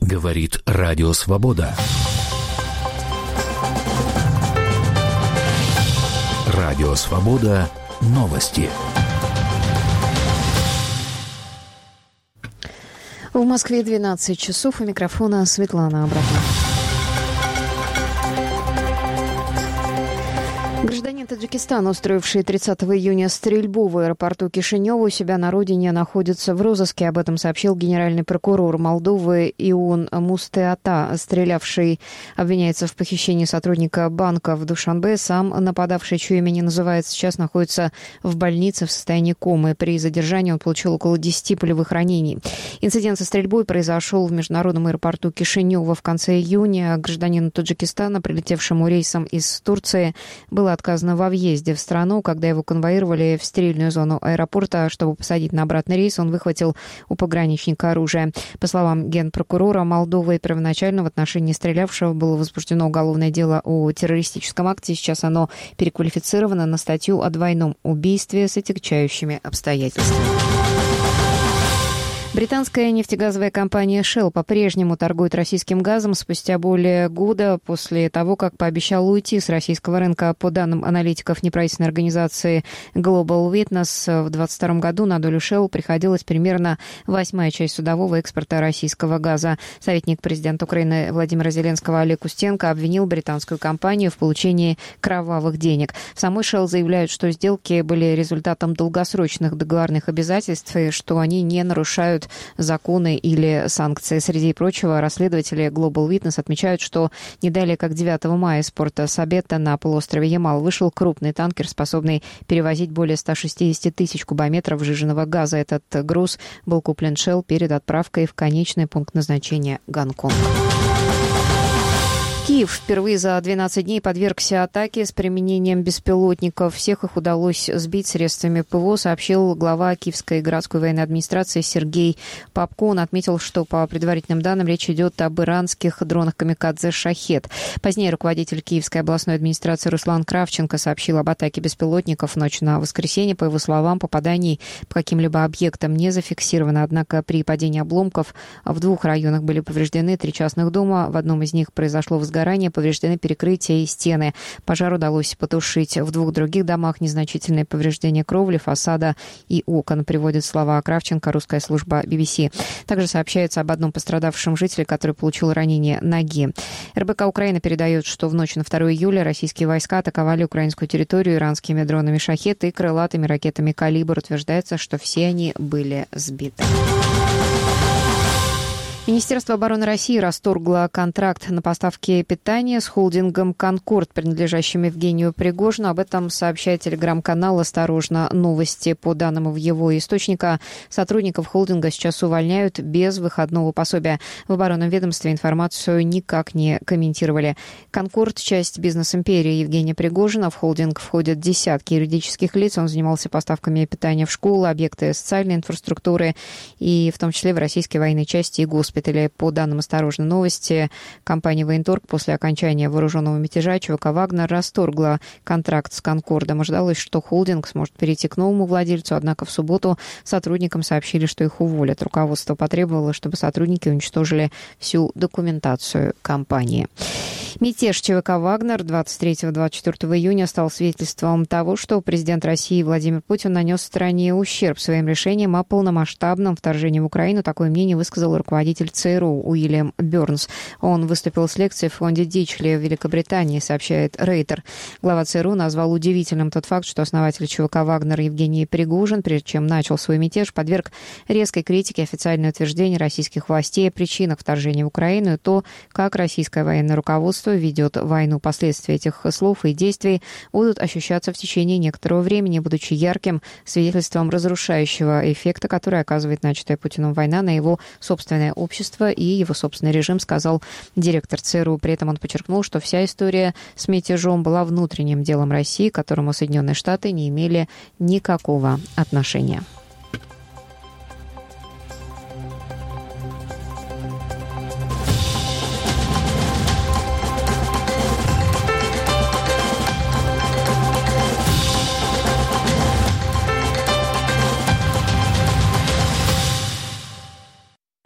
Говорит Радио Свобода. Радио Свобода. Новости. В Москве 12 часов. У микрофона Светлана Абрахамова. Гражданин Таджикистана, устроивший 30 июня стрельбу в аэропорту Кишинева, у себя на родине находится в розыске. Об этом сообщил генеральный прокурор Молдовы Ион Мустеата. Стрелявший обвиняется в похищении сотрудника банка в Душанбе. Сам нападавший, чье имя не называется, сейчас находится в больнице в состоянии комы. При задержании он получил около 10 пулевых ранений. Инцидент со стрельбой произошел в международном аэропорту Кишинева в конце июня. Гражданину Таджикистана, прилетевшему рейсом из Турции, было отказано во въезде в страну. Когда его конвоировали в стерильную зону аэропорта, чтобы посадить на обратный рейс, он выхватил у пограничника оружие. По словам генпрокурора Молдовы, первоначально в отношении стрелявшего было возбуждено уголовное дело о террористическом акте. Сейчас оно переквалифицировано на статью о двойном убийстве с отягчающими обстоятельствами. Британская нефтегазовая компания Shell по-прежнему торгует российским газом спустя более года после того, как пообещала уйти с российского рынка. По данным аналитиков неправительственной организации Global Witness, в 2022 году на долю Shell приходилась примерно 1/8 часть судового экспорта российского газа. Советник президента Украины Владимира Зеленского Олег Устенко обвинил британскую компанию в получении кровавых денег. В самой Shell заявляют, что сделки были результатом долгосрочных договорных обязательств и что они не нарушают законы или санкции. Среди прочего, расследователи Global Witness отмечают, что не далее как 9 мая из порта Сабетта на полуострове Ямал вышел крупный танкер, способный перевозить более 160 тысяч кубометров сжиженного газа. Этот груз был куплен Shell перед отправкой в конечный пункт назначения Гонконг. Киев впервые за 12 дней подвергся атаке с применением беспилотников. Всех их удалось сбить средствами ПВО, сообщил глава Киевской городской военной администрации Сергей Попко. Он отметил, что по предварительным данным речь идет об иранских дронах «Камикадзе Шахед». Позднее руководитель Киевской областной администрации Руслан Кравченко сообщил об атаке беспилотников в ночь на воскресенье. По его словам, попаданий по каким-либо объектам не зафиксировано. Однако при падении обломков в 2 районах были повреждены 3 частных дома. В одном из них произошло возгорание, повреждены перекрытия и стены. Пожар удалось потушить в 2 других домах. Незначительные повреждения кровли, фасада и окон, приводит слова Кравченко русская служба BBC. Также сообщается об одном пострадавшем жителе, который получил ранение ноги. РБК Украины передает, что в ночь на 2 июля российские войска атаковали украинскую территорию иранскими дронами «Шахед» и крылатыми ракетами «Калибр». Утверждается, что все они были сбиты. Министерство обороны России расторгло контракт на поставки питания с холдингом «Конкорд», принадлежащим Евгению Пригожину. Об этом сообщает телеграм-канал «Осторожно! Новости». По данным его источника, сотрудников холдинга сейчас увольняют без выходного пособия. В оборонном ведомстве информацию никак не комментировали. «Конкорд» — часть бизнес-империи Евгения Пригожина. В холдинг входят десятки юридических лиц. Он занимался поставками питания в школы, объекты социальной инфраструктуры и в том числе в российской военной части и госпитале. По данным «Осторожной новости», компания «Военторг» после окончания вооруженного мятежа ЧВК «Вагнер» расторгла контракт с «Конкордом». Ожидалось, что холдинг сможет перейти к новому владельцу, однако в субботу сотрудникам сообщили, что их уволят. Руководство потребовало, чтобы сотрудники уничтожили всю документацию компании. Мятеж ЧВК «Вагнер» 23-24 июня стал свидетельством того, что президент России Владимир Путин нанес стране ущерб своим решением о полномасштабном вторжении в Украину. Такое мнение высказал руководитель ЦРУ Уильям Бёрнс. Он выступил с лекцией в фонде Дичли в Великобритании, сообщает Рейтер. Глава ЦРУ назвал удивительным тот факт, что основатель ЧВК «Вагнер» Евгений Пригожин, прежде чем начал свой мятеж, подверг резкой критике официальное утверждение российских властей о причинах вторжения в Украину и то, как российское военное руководство ведет войну. Последствия этих слов и действий будут ощущаться в течение некоторого времени, будучи ярким свидетельством разрушающего эффекта, который оказывает начатая Путиным война на его собственное общество и его собственный режим, сказал директор ЦРУ. При этом он подчеркнул, что вся история с мятежом была внутренним делом России, к которому Соединенные Штаты не имели никакого отношения.